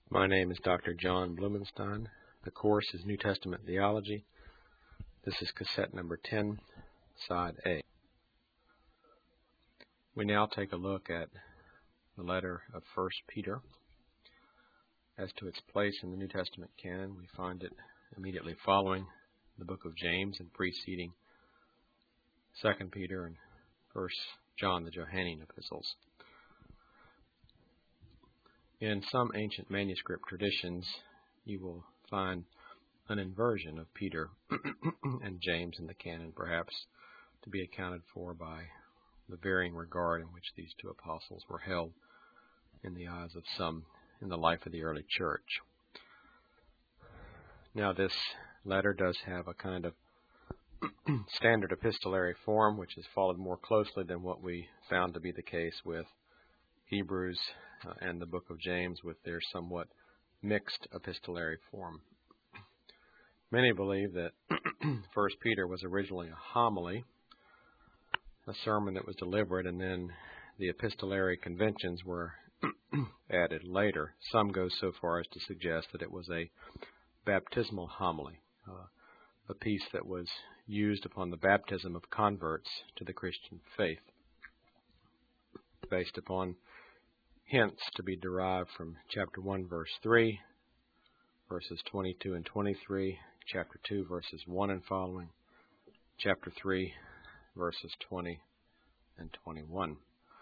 My name is Dr. John Blumenstein. The course is New Testament Theology. This is cassette number 10, side A. We now take a look at the letter of 1 Peter. As to its place in the New Testament canon, we find it immediately following the book of James and preceding 2 Peter and 1 John, the Johannine epistles. In some ancient manuscript traditions, you will find an inversion of Peter and James in the canon, perhaps to be accounted for by the varying regard in which these two apostles were held in the eyes of some in the life of the early church. Now, this letter does have a kind of standard epistolary form, which is followed more closely than what we found to be the case with Hebrews and the book of James, with their somewhat mixed epistolary form. Many believe that 1 Peter was originally a homily, a sermon that was delivered, and then the epistolary conventions were added later. Some go so far as to suggest that it was a baptismal homily, a piece that was used upon the baptism of converts to the Christian faith, based upon hints to be derived from chapter 1, verse 3, verses 22 and 23, chapter 2, verses 1 and following, chapter 3, verses 20 and 21.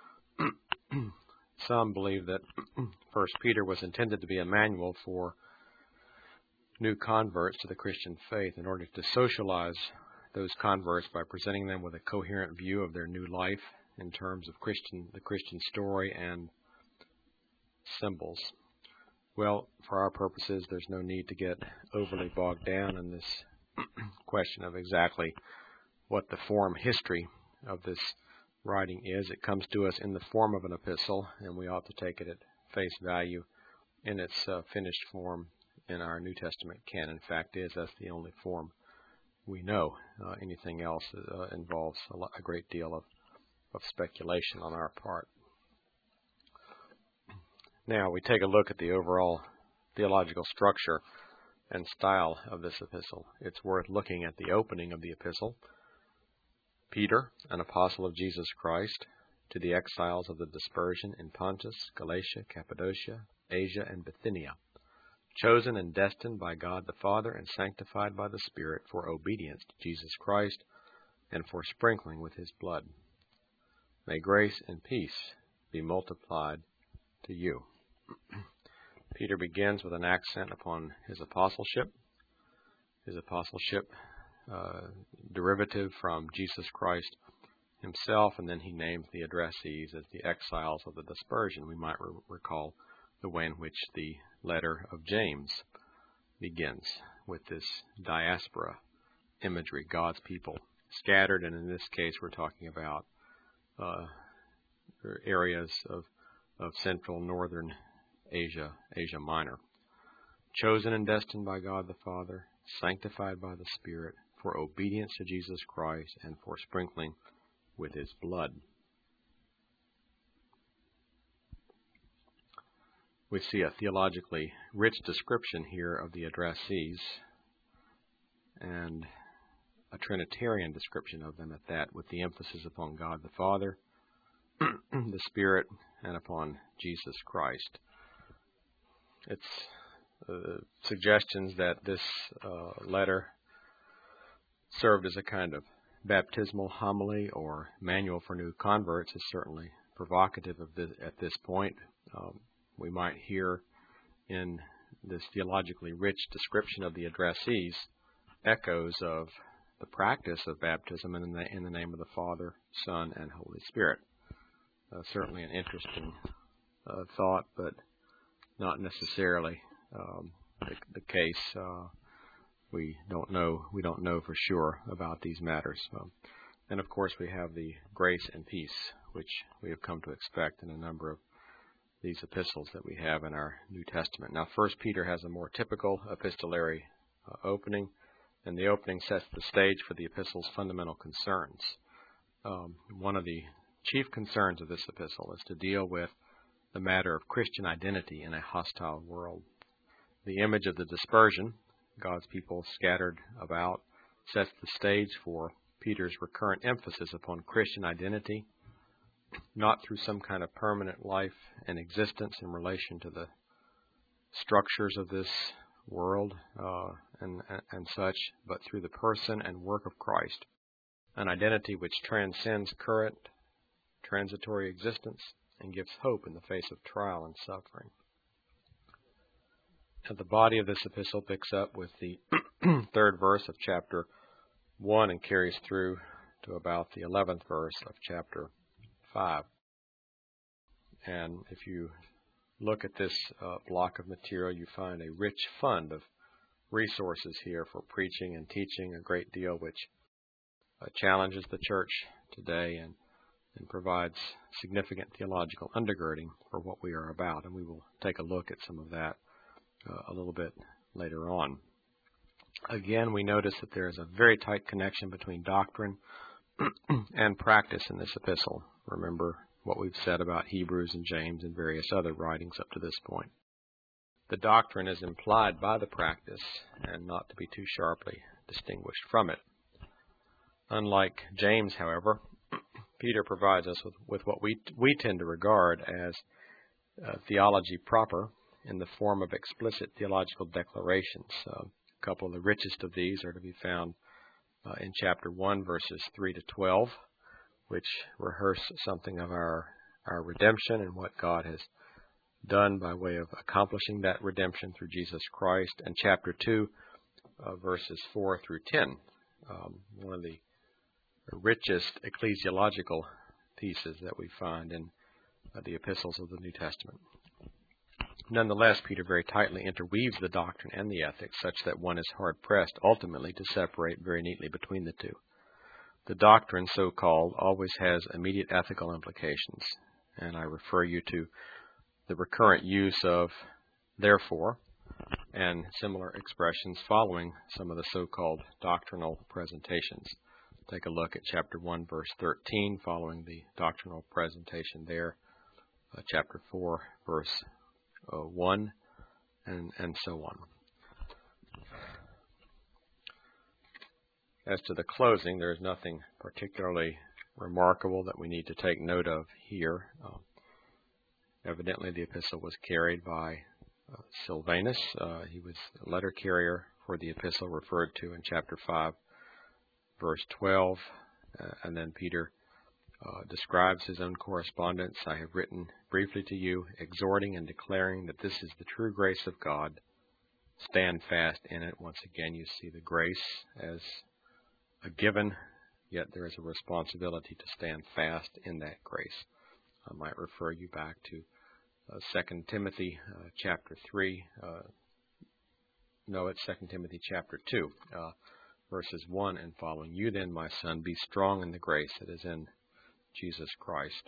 Some believe that 1 Peter was intended to be a manual for new converts to the Christian faith in order to socialize those converts by presenting them with a coherent view of their new life in terms of the Christian story and symbols. Well, for our purposes, there's no need to get overly bogged down in this question of exactly what the form history of this writing is. It comes to us in the form of an epistle, and we ought to take it at face value in its finished form in our New Testament canon. Fact is, that's the only form we know. Anything else involves a great deal of speculation on our part. Now, we take a look at the overall theological structure and style of this epistle. It's worth looking at the opening of the epistle. Peter, an apostle of Jesus Christ, to the exiles of the dispersion in Pontus, Galatia, Cappadocia, Asia, and Bithynia, chosen and destined by God the Father and sanctified by the Spirit for obedience to Jesus Christ and for sprinkling with his blood. May grace and peace be multiplied to you. Peter begins with an accent upon his apostleship derivative from Jesus Christ himself, and then he names the addressees as the exiles of the dispersion. We might recall the way in which the letter of James begins with this diaspora imagery, God's people scattered, and in this case we're talking about areas of central northern Asia Minor. Chosen and destined by God the Father, sanctified by the Spirit, for obedience to Jesus Christ and for sprinkling with his blood. We see a theologically rich description here of the addressees and a Trinitarian description of them at that, with the emphasis upon God the Father, the Spirit, and upon Jesus Christ. It's suggestions that this letter served as a kind of baptismal homily or manual for new converts is certainly provocative of this, at this point. We might hear in this theologically rich description of the addressees echoes of the practice of baptism in the name of the Father, Son, and Holy Spirit. Certainly an interesting thought, but not necessarily the case. We don't know for sure about these matters. And of course, we have the grace and peace, which we have come to expect in a number of these epistles that we have in our New Testament. Now, 1 Peter has a more typical epistolary opening, and the opening sets the stage for the epistle's fundamental concerns. One of the chief concerns of this epistle is to deal with the matter of Christian identity in a hostile world. The image of the dispersion, God's people scattered about, sets the stage for Peter's recurrent emphasis upon Christian identity, not through some kind of permanent life and existence in relation to the structures of this world and such, but through the person and work of Christ, an identity which transcends current transitory existence and gives hope in the face of trial and suffering. And the body of this epistle picks up with the third verse of chapter 1 and carries through to about the 11th verse of chapter 5. And if you look at this block of material, you find a rich fund of resources here for preaching and teaching, a great deal which challenges the church today and provides significant theological undergirding for what we are about. And we will take a look at some of that a little bit later on. Again, we notice that there is a very tight connection between doctrine and practice in this epistle. Remember what we've said about Hebrews and James and various other writings up to this point. The doctrine is implied by the practice and not to be too sharply distinguished from it. Unlike James, however, Peter provides us with what we tend to regard as theology proper in the form of explicit theological declarations. A couple of the richest of these are to be found in chapter 1, verses 3 to 12, which rehearse something of our redemption and what God has done by way of accomplishing that redemption through Jesus Christ, and chapter 2, verses 4 through 10, one of the richest ecclesiological pieces that we find in the epistles of the New Testament. Nonetheless, Peter very tightly interweaves the doctrine and the ethics such that one is hard-pressed ultimately to separate very neatly between the two. The doctrine, so-called, always has immediate ethical implications, and I refer you to the recurrent use of therefore and similar expressions following some of the so-called doctrinal presentations. Take a look at chapter 1, verse 13, following the doctrinal presentation there, chapter 4, verse 1, and so on. As to the closing, there is nothing particularly remarkable that we need to take note of here. Evidently, the epistle was carried by Silvanus. He was a letter carrier for the epistle referred to in chapter 5, verse 12. And then Peter describes his own correspondence. I have written briefly to you, exhorting and declaring that this is the true grace of God. Stand fast in it. Once again, you see the grace as a given, yet there is a responsibility to stand fast in that grace. I might refer you back to 2 Timothy chapter 3. It's 2 Timothy chapter 2, verses 1 and following. You then, my son, be strong in the grace that is in Jesus Christ.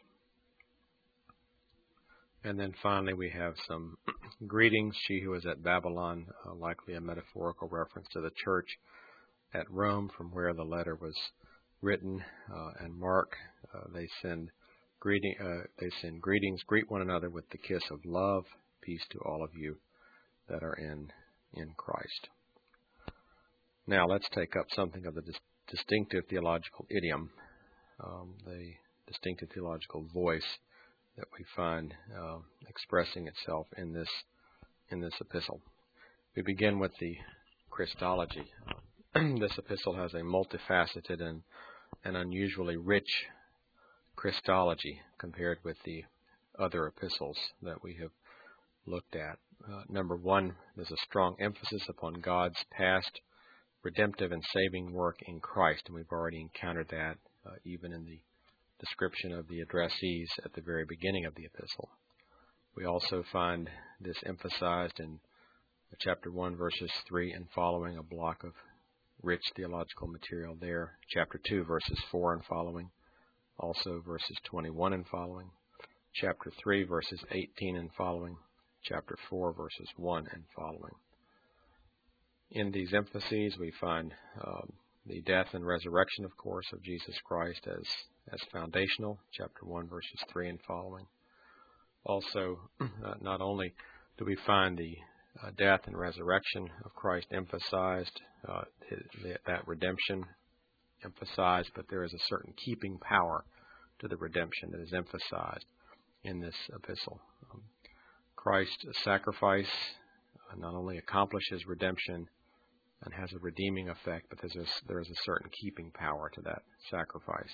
And then finally we have some greetings. She who is at Babylon, likely a metaphorical reference to the church at Rome from where the letter was written, and Mark, they send greetings. Greet one another with the kiss of love. Peace to all of you that are in Christ. Now let's take up something of the distinctive theological idiom, the distinctive theological voice that we find expressing itself in this epistle. We begin with the Christology. This epistle has a multifaceted and unusually rich Christology compared with the other epistles that we have looked at. Number one, there's a strong emphasis upon God's past redemptive and saving work in Christ, and we've already encountered that even in the description of the addressees at the very beginning of the epistle. We also find this emphasized in chapter 1, verses 3 and following, a block of rich theological material there. Chapter 2, verses 4 and following. Also verses 21 and following. Chapter 3, verses 18 and following. Chapter 4, verses 1 and following. In these emphases, we find the death and resurrection, of course, of Jesus Christ as foundational. Chapter 1, verses 3 and following. Also, not only do we find the death and resurrection of Christ emphasized, that redemption emphasized, but there is a certain keeping power to the redemption that is emphasized in this epistle. Christ's sacrifice not only accomplishes redemption and has a redeeming effect, but there is a certain keeping power to that sacrifice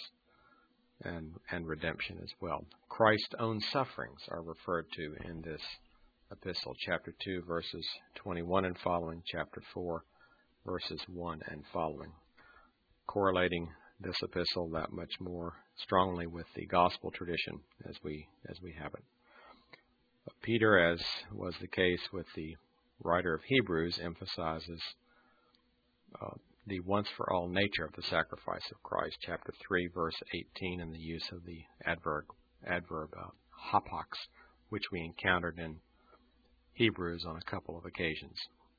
and redemption as well. Christ's own sufferings are referred to in this epistle, chapter 2, verses 21 and following, chapter 4, verses 1 and following, correlating this epistle that much more strongly with the gospel tradition as we have it. Peter, as was the case with the writer of Hebrews, emphasizes the once-for-all nature of the sacrifice of Christ, chapter 3, verse 18, and the use of the adverb hapax, which we encountered in Hebrews on a couple of occasions.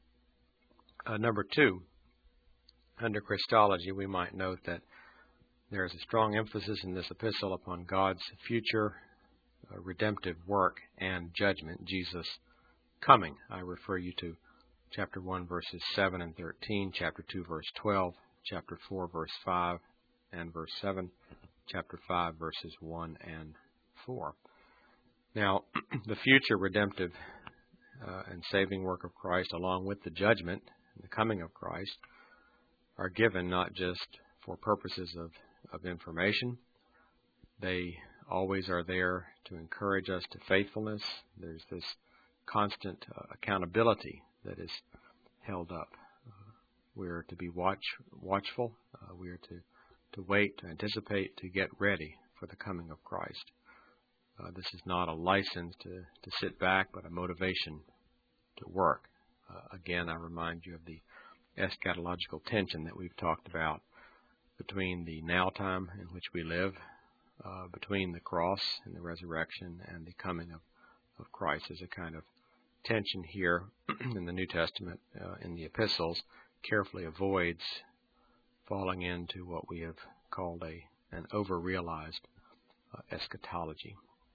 Number 2, under Christology, we might note that there is a strong emphasis in this epistle upon God's future redemptive work and judgment, Jesus' coming. I refer you to chapter 1, verses 7 and 13, chapter 2, verse 12, chapter 4, verse 5 and verse 7, chapter 5, verses 1 and 4. Now, the future redemptive and saving work of Christ, along with the judgment and the coming of Christ, are given not just for purposes of information. They always are there to encourage us to faithfulness. There's this constant accountability that is held up. We are to be watchful. We are to wait, to anticipate, to get ready for the coming of Christ. This is not a license to sit back, but a motivation to work. Again, I remind you of the eschatological tension that we've talked about between the now time in which we live, between the cross and the resurrection and the coming of Christ. There's a kind of tension here in the New Testament, in the epistles, carefully avoids falling into what we have called an over-realized eschatology.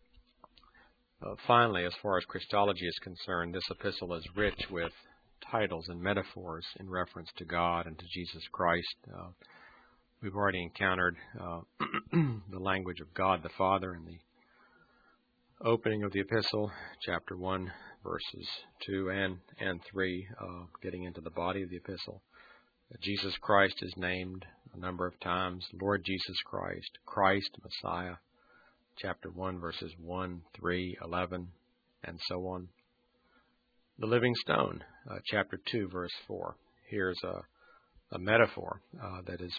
Finally, as far as Christology is concerned, this epistle is rich with titles and metaphors in reference to God and to Jesus Christ. We've already encountered the language of God the Father in the opening of the epistle, chapter 1, verses 2 and 3, getting into the body of the epistle. Jesus Christ is named a number of times, Lord Jesus Christ, Christ, Messiah, chapter 1, verses 1, 3, 11, and so on. The living stone, chapter 2, verse 4. Here's a metaphor that is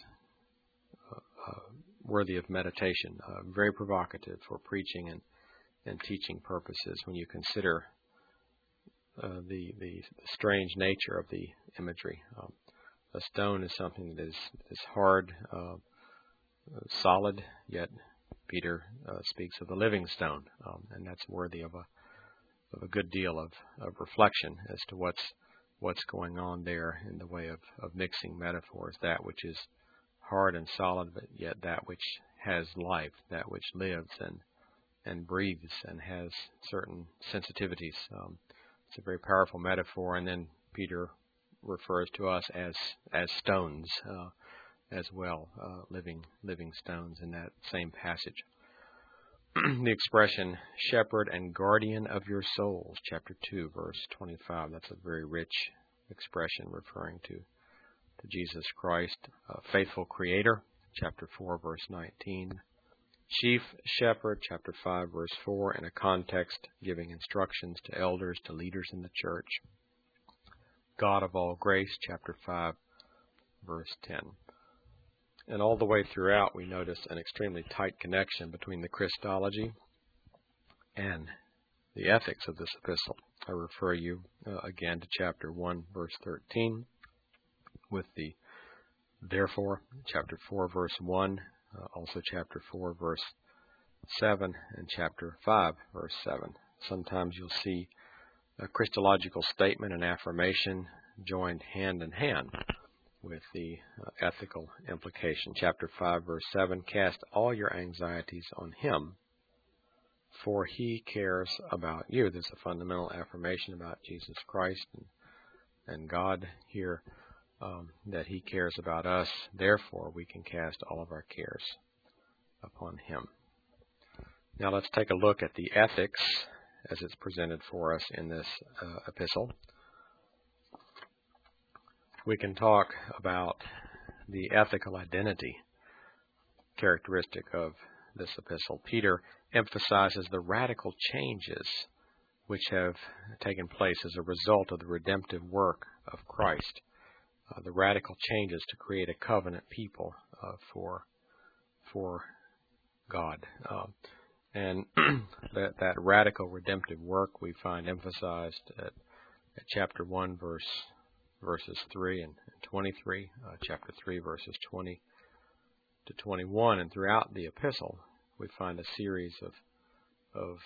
worthy of meditation, very provocative for preaching and teaching purposes when you consider the strange nature of the imagery. A stone is something that is hard, solid, yet Peter speaks of the living stone, and that's worthy of a good deal of reflection as to what's going on there in the way of mixing metaphors, that which is hard and solid, but yet that which has life, that which lives and breathes and has certain sensitivities. It's a very powerful metaphor, and then Peter refers to us as stones as well, living stones in that same passage. The expression shepherd and guardian of your souls, chapter 2, verse 25. That's a very rich expression referring to Jesus Christ. Faithful creator, chapter 4, verse 19. Chief shepherd, chapter 5, verse 4, in a context giving instructions to elders, to leaders in the church. God of all grace, chapter 5, verse 10. And all the way throughout, we notice an extremely tight connection between the Christology and the ethics of this epistle. I refer you again to chapter 1, verse 13, with the therefore, chapter 4, verse 1, also chapter 4, verse 7, and chapter 5, verse 7. Sometimes you'll see a Christological statement and affirmation joined hand in hand with the ethical implication. Chapter 5, verse 7, cast all your anxieties on Him, for he cares about you. There's a fundamental affirmation about Jesus Christ and God here, that he cares about us. Therefore, we can cast all of our cares upon him. Now let's take a look at the ethics as it's presented for us in this epistle. We can talk about the ethical identity characteristic of this epistle. Peter emphasizes the radical changes which have taken place as a result of the redemptive work of Christ. The radical changes to create a covenant people for God. And that radical redemptive work we find emphasized at chapter 1, verses 3 and 23, chapter 3, verses 20 to 21, and throughout the epistle we find a series of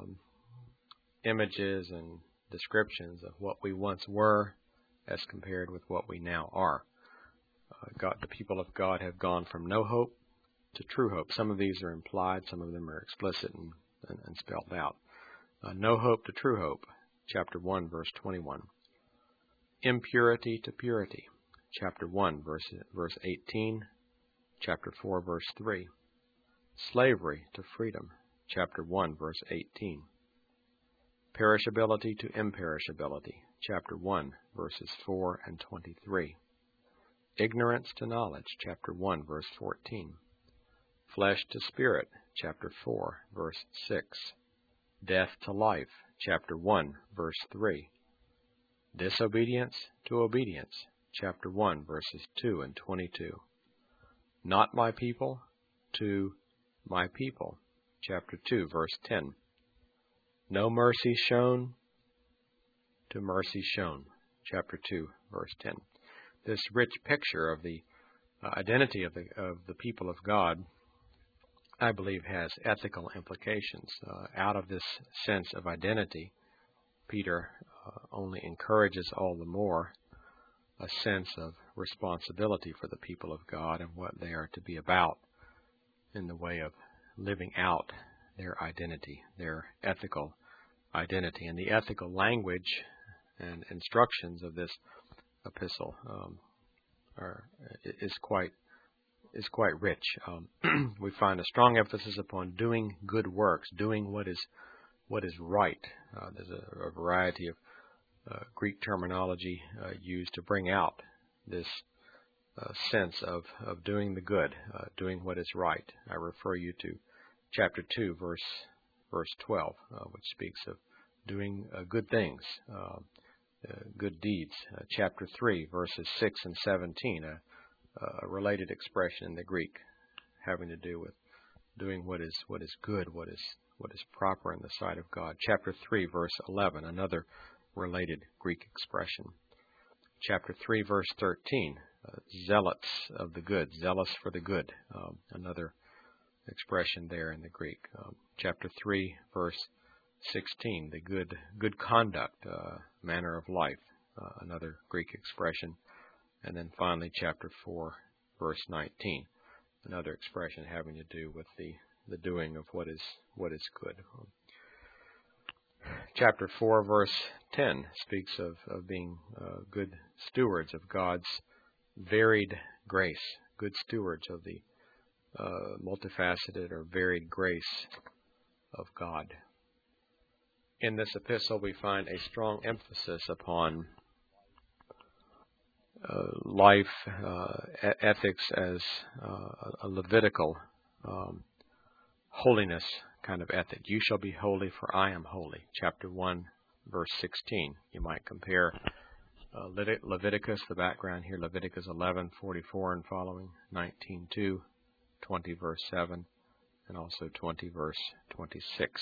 images and descriptions of what we once were as compared with what we now are. The people of God have gone from no hope to true hope. Some of these are implied, some of them are explicit and spelled out. No hope to true hope, chapter 1, verse 21. Impurity to purity, chapter 1, verse 18, chapter 4, verse 3. Slavery to freedom, chapter 1, verse 18. Perishability to imperishability, chapter 1, verses 4 and 23. Ignorance to knowledge, chapter 1, verse 14. Flesh to spirit, chapter 4, verse 6. Death to life, chapter 1, verse 3. Disobedience to obedience, chapter 1, verses 2 and 22. Not my people to my people, chapter 2, verse 10. No mercy shown to mercy shown, chapter 2, verse 10. This rich picture of the identity of the people of God, I believe, has ethical implications. Out of this sense of identity, Peter only encourages all the more a sense of responsibility for the people of God and what they are to be about in the way of living out their identity, their ethical identity. And the ethical language and instructions of this epistle is quite rich. We find a strong emphasis upon doing good works, doing what is right. There's a variety of Greek terminology used to bring out this sense of doing the good, doing what is right. I refer you to chapter 2, verse 12, which speaks of doing good things, good deeds. Chapter 3, verses 6 and 17, a related expression in the Greek having to do with doing what is good, what is proper in the sight of God. Chapter 3, verse 11, another related Greek expression. Chapter 3, verse 13, zealots of the good, zealous for the good, another expression there in the Greek. Chapter 3, verse 16, the good conduct, manner of life, another Greek expression. And then finally, chapter 4, verse 19, another expression having to do with the doing of what is good. Chapter 4, verse 10 speaks of being good stewards of God's varied grace, good stewards of the multifaceted or varied grace of God. In this epistle, we find a strong emphasis upon life, ethics as a Levitical holiness kind of ethic. You shall be holy, for I am holy. Chapter 1, verse 16. You might compare Leviticus, the background here, Leviticus 11:44 and following, 19:2, 20 verse 7, and also 20 verse 26.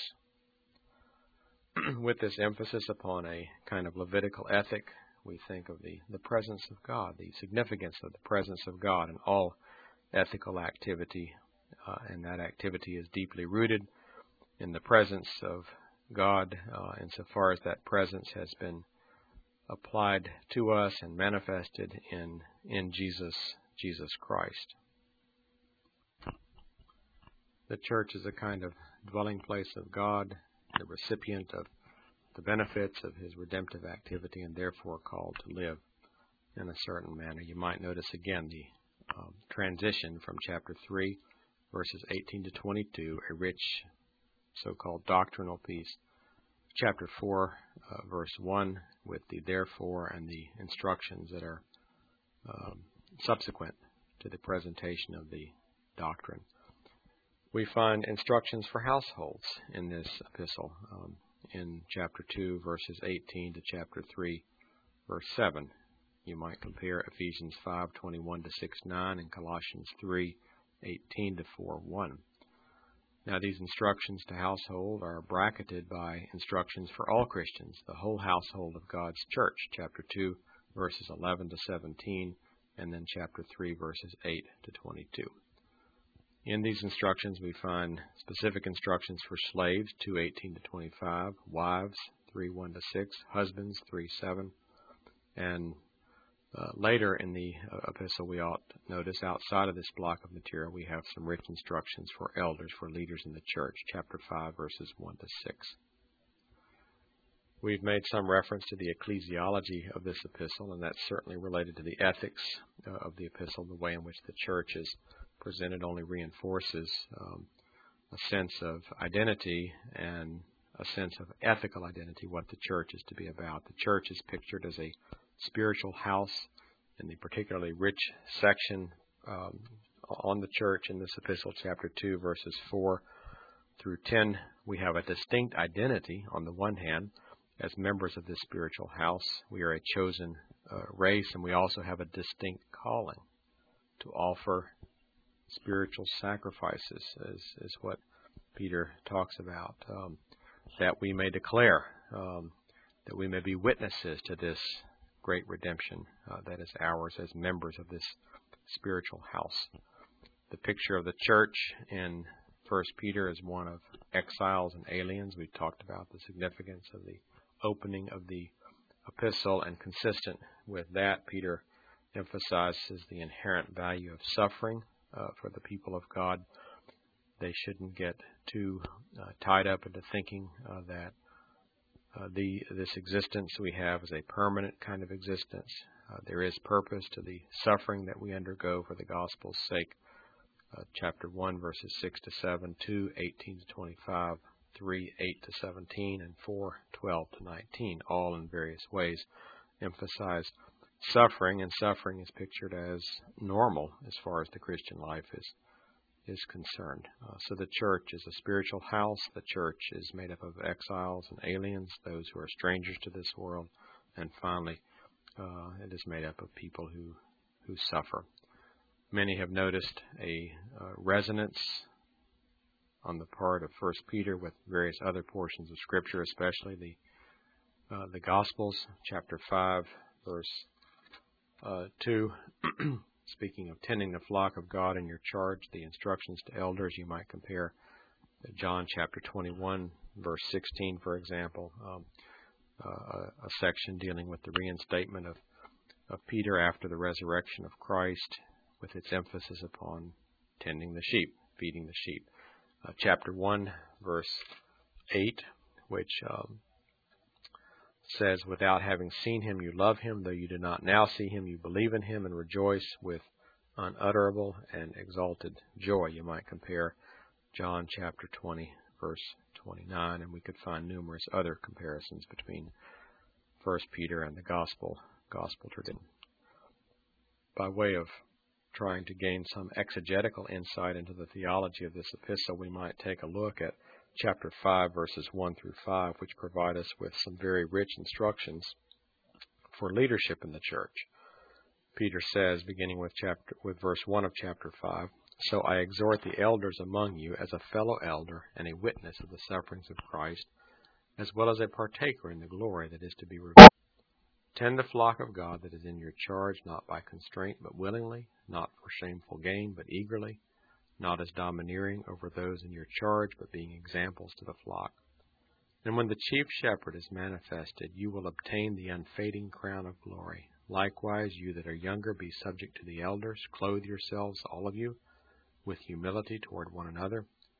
With this emphasis upon a kind of Levitical ethic, we think of the presence of God, the significance of the presence of God in all ethical activity, and that activity is deeply rooted in the presence of God, insofar as that presence has been applied to us and manifested in Jesus Christ. The church is a kind of dwelling place of God, the recipient of the benefits of His redemptive activity, and therefore called to live in a certain manner. You might notice again the transition from chapter 3, verses 18 to 22, a rich so-called doctrinal piece. Chapter 4, verse 1, with the therefore and the instructions that are subsequent to the presentation of the doctrine. We find instructions for households in this epistle in chapter 2, verses 18 to chapter 3, verse 7. You might compare Ephesians 5:21 to 6:9 and Colossians 3:18 to 4:1. Now, these instructions to household are bracketed by instructions for all Christians, the whole household of God's church, chapter 2, verses 11 to 17, and then chapter 3, verses 8 to 22. In these instructions, we find specific instructions for slaves, 2:18 to 25, wives, 3:1 to 6, husbands, 3:7, and later in the epistle, we ought to notice outside of this block of material, we have some rich instructions for elders, for leaders in the church, chapter 5, verses 1 to 6. We've made some reference to the ecclesiology of this epistle, and that's certainly related to the ethics of the epistle. The way in which the church is presented only reinforces a sense of identity and a sense of ethical identity, what the church is to be about. The church is pictured as a spiritual house. In the particularly rich section on the church in this epistle, chapter 2, verses 4 through 10, we have a distinct identity on the one hand as members of this spiritual house. We are a chosen race, and we also have a distinct calling to offer spiritual sacrifices, is what Peter talks about, that we may declare, that we may be witnesses to this great redemption that is ours as members of this spiritual house. The picture of the church in 1 Peter is one of exiles and aliens. We talked about the significance of the opening of the epistle, and consistent with that, Peter emphasizes the inherent value of suffering for the people of God. They shouldn't get too tied up into thinking that this existence we have is a permanent kind of existence. There is purpose to the suffering that we undergo for the gospel's sake. Chapter 1, verses 6 to 7, 2, 18 to 25, 3, 8 to 17, and 4, 12 to 19, all in various ways emphasize suffering, and suffering is pictured as normal as far as the Christian life is concerned. So the church is a spiritual house. The church is made up of exiles and aliens, those who are strangers to this world, and finally it is made up of people who suffer. Many have noticed a resonance on the part of 1 Peter with various other portions of Scripture, especially the Gospels, chapter 5, verse 2. Speaking of tending the flock of God in your charge, the instructions to elders, you might compare John chapter 21, verse 16, for example, a section dealing with the reinstatement of Peter after the resurrection of Christ, with its emphasis upon tending the sheep, feeding the sheep. Chapter 1, verse 8, which says, without having seen him, you love him. Though you do not now see him, you believe in him and rejoice with unutterable and exalted joy. You might compare John chapter 20, verse 29, and we could find numerous other comparisons between 1 Peter and the gospel tradition. By way of trying to gain some exegetical insight into the theology of this epistle, we might take a look at chapter 5, verses 1 through 5, which provide us with some very rich instructions for leadership in the church. Peter says, beginning with verse 1 of chapter 5, so I exhort the elders among you as a fellow elder and a witness of the sufferings of Christ, as well as a partaker in the glory that is to be revealed. Tend the flock of God that is in your charge, not by constraint, but willingly, not for shameful gain, but eagerly, not as domineering over those in your charge, but being examples to the flock. And when the chief shepherd is manifested, you will obtain the unfading crown of glory. Likewise, you that are younger, be subject to the elders. Clothe yourselves, all of you, with humility toward one another.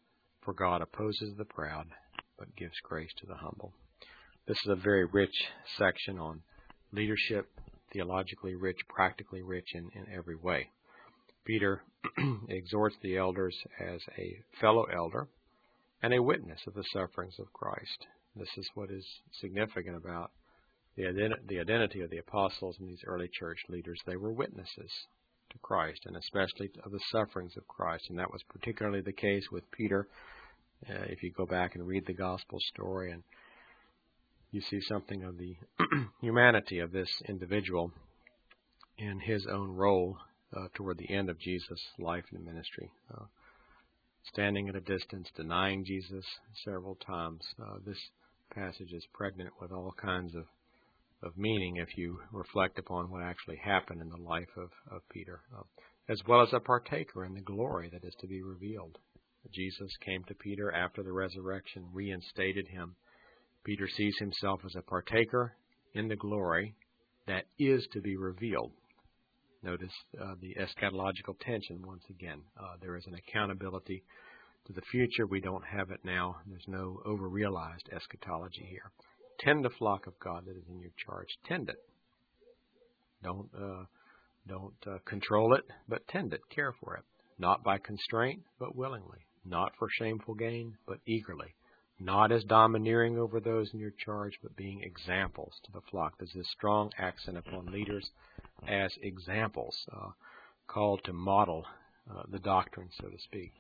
For God opposes the proud, but gives grace to the humble. This is a very rich section on leadership, theologically rich, practically rich in every way. Peter exhorts the elders as a fellow elder and a witness of the sufferings of Christ. This is what is significant about the identity of the apostles and these early church leaders. They were witnesses to Christ, and especially of the sufferings of Christ. And that was particularly the case with Peter. If you go back and read the gospel story, and you see something of the humanity of this individual in his own role toward the end of Jesus' life and ministry. Standing at a distance, denying Jesus several times. This passage is pregnant with all kinds of meaning if you reflect upon what actually happened in the life of Peter, as well as a partaker in the glory that is to be revealed. Jesus came to Peter after the resurrection, reinstated him. Peter sees himself as a partaker in the glory that is to be revealed. Notice the eschatological tension once again. There is an accountability to the future. We don't have it now. There's no over-realized eschatology here. Tend the flock of God that is in your charge. Tend it. Don't control it, but tend it. Care for it. Not by constraint, but willingly. Not for shameful gain, but eagerly. Not as domineering over those in your charge, but being examples to the flock. There's this strong accent upon leaders as examples, called to model the doctrine, so to speak,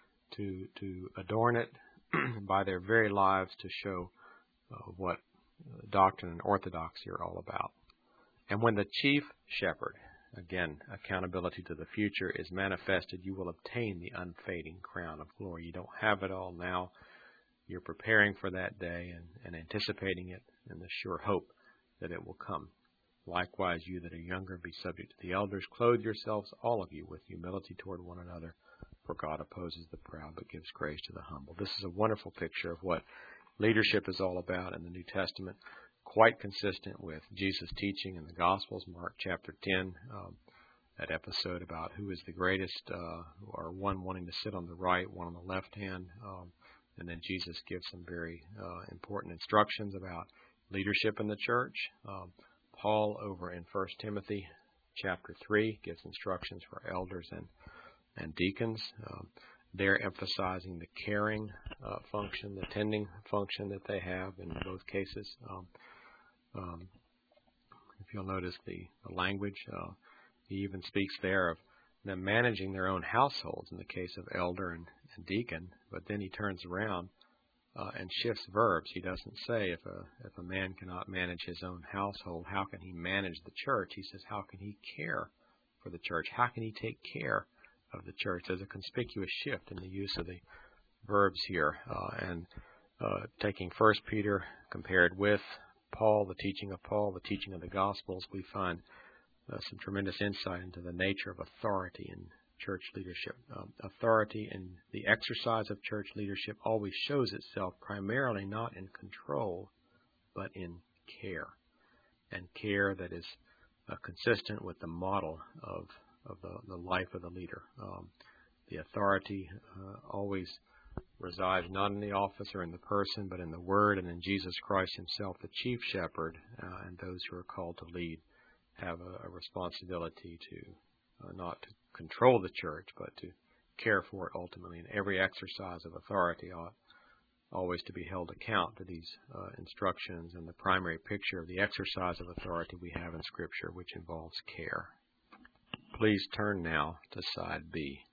to adorn it by their very lives to show what doctrine and orthodoxy are all about. And when the chief shepherd, again, accountability to the future, is manifested, you will obtain the unfading crown of glory. You don't have it all now. You're preparing for that day and anticipating it in the sure hope that it will come. Likewise, you that are younger, be subject to the elders. Clothe yourselves, all of you, with humility toward one another, for God opposes the proud, but gives grace to the humble. This is a wonderful picture of what leadership is all about in the New Testament, quite consistent with Jesus' teaching in the Gospels. Mark chapter 10, that episode about who is the greatest, or one wanting to sit on the right, one on the left hand. And then Jesus gives some very important instructions about leadership in the church. Paul, over in 1 Timothy chapter 3, gives instructions for elders and deacons. They're emphasizing the caring function, the tending function that they have in both cases. If you'll notice the language, he even speaks there of them managing their own households in the case of elder and deacon, but then he turns around and shifts verbs. He doesn't say if a man cannot manage his own household, how can he manage the church? He says, how can he care for the church? How can he take care of the church? There's a conspicuous shift in the use of the verbs here. And taking 1 Peter compared with Paul, the teaching of Paul, the teaching of the Gospels, we find some tremendous insight into the nature of authority in church leadership. Authority in the exercise of church leadership always shows itself primarily not in control, but in care, and care that is consistent with the model of the life of the leader. The authority always resides not in the office or in the person, but in the Word and in Jesus Christ himself, the chief shepherd, and those who are called to lead have a responsibility to not to control the church, but to care for it ultimately. And every exercise of authority ought always to be held account to these instructions and the primary picture of the exercise of authority we have in Scripture, which involves care. Please turn now to side B.